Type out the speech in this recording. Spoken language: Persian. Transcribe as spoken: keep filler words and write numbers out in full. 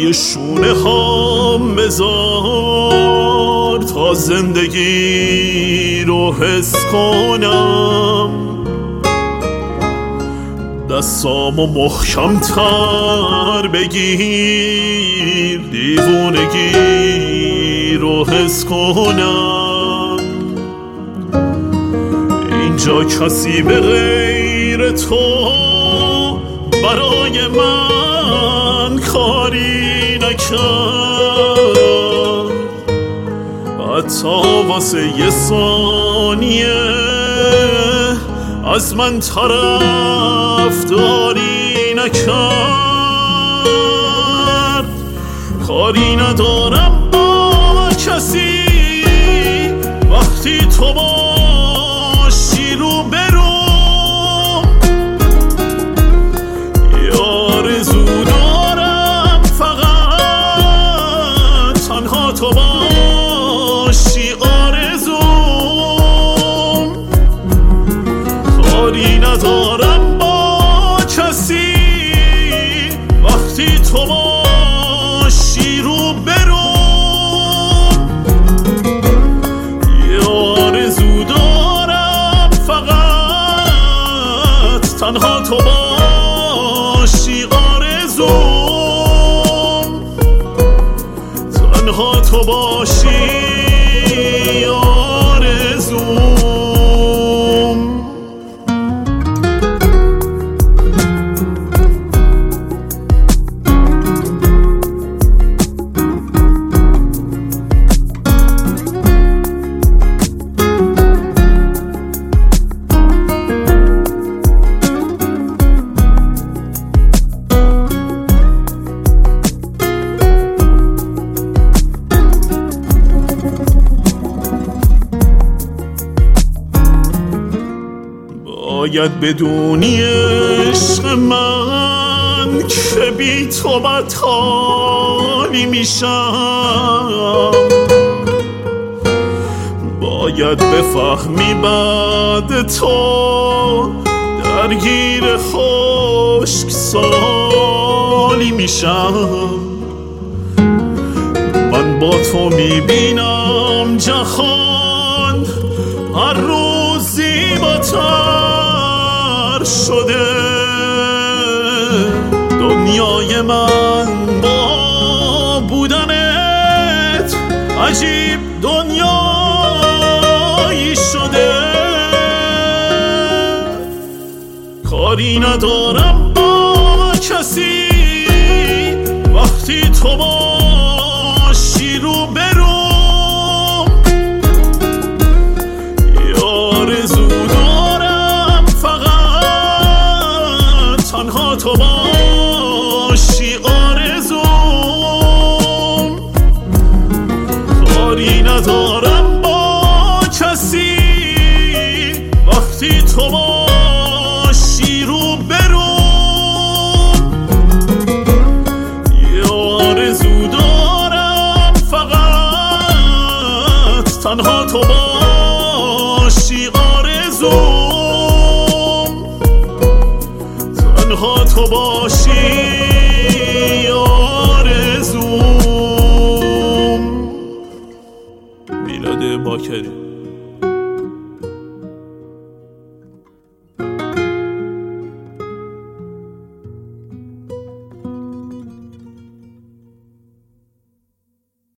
روی شونه هم بذار تا زندگی رو حس کنم، دستامو محکم تر بگیر دیوونگی رو حس کنم. اینجا کسی به غیر تو برای من کاری نکرد، حتی واسه یه ثانیه از من طرفداری نکرد. کاری ندارم با کسی وقتی تو باشی رو برو، یه آرزو دارم فقط تنها تو باشی آرزوم. کاری ندارم با کسی وقتی تو باشی رو برو، یه آرزو دارم فقط تنها تو باشی آرزوم، تنها تو باشی آرزوم. باید بدونی عشق من که بی تو بدحالی میشم، باید بفهمی بعد تو درگیر خشک سالی میشم. من با تو میبینم جهان هر روز زیباتر شده، دنیای من با بودنت عجیب دنیایی شده. کاری ندارم با کسی وقتی تو باشی رو برو، یه آرزو دارم فقط تنها تو باشی آرزوم. کاری ندارم با کسی وقتی تو باشی رو برو، یه آرزو دارم فقط تنها تو باشی آرزوم، تنها تو باشی